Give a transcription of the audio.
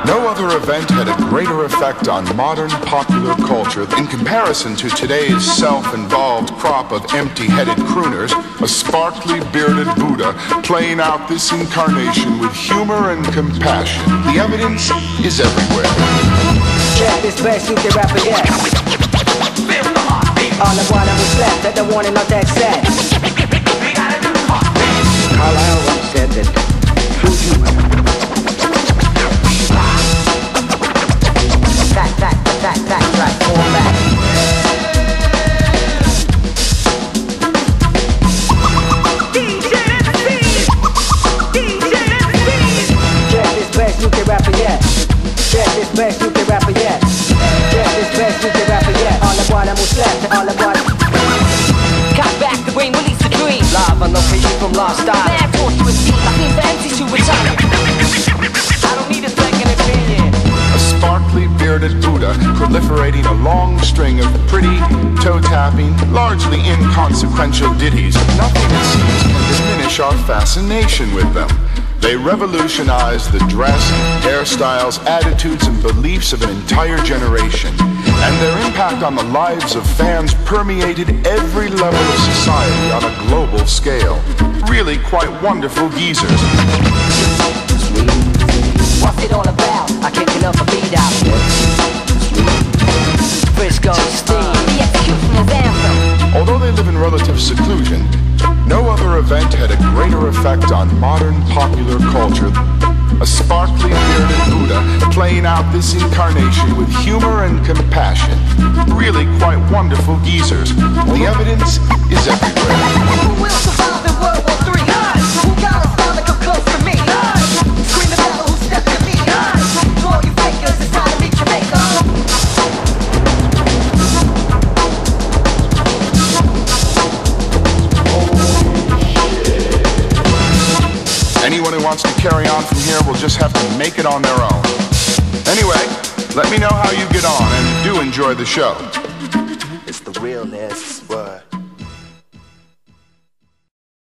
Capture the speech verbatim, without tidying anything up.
No other event had a greater effect on modern popular culture. In comparison to today's self-involved crop of empty-headed crooners, a sparkly bearded Buddha playing out this incarnation with humor and compassion. The evidence is everywhere. Yeah, this best you can rap again. All the water was left at the warning of that set. Carlisle once said that true humor. That, that, that, that, right, fall back. D J M C! D J M C! Just this best you can rapper yet. Just this best you can rapper yet. Just this best you can rapper yet. All the bottom was left, all the bottom. Cut back the brain, release the dream. Live on location from Lost Island. Mad force to a scene, I mean the M Cs to retire. I don't need a second opinion. Sparkly bearded Buddha proliferating a long string of pretty, toe-tapping, largely inconsequential ditties. Nothing, it seems, can diminish our fascination with them. They revolutionized the dress, hairstyles, attitudes, and beliefs of an entire generation. And their impact on the lives of fans permeated every level of society on a global scale. Really quite wonderful geezers. What's it all about? I can't get enough of beat out. Frisco Steam, the executioner's anthem. Although they live in relative seclusion, no other event had a greater effect on modern popular culture. A sparkly bearded Buddha playing out this incarnation with humor and compassion. Really quite wonderful geezers. The evidence is everywhere. Who will survive in World War Three? Who got a style to come close to me? Scream about who stepped to me. To all you fakers, it's time to meet your maker. Anyone who wants to carry on from here will just have to make it on their own. Anyway, let me know how you get on and do enjoy the show. It's the realness.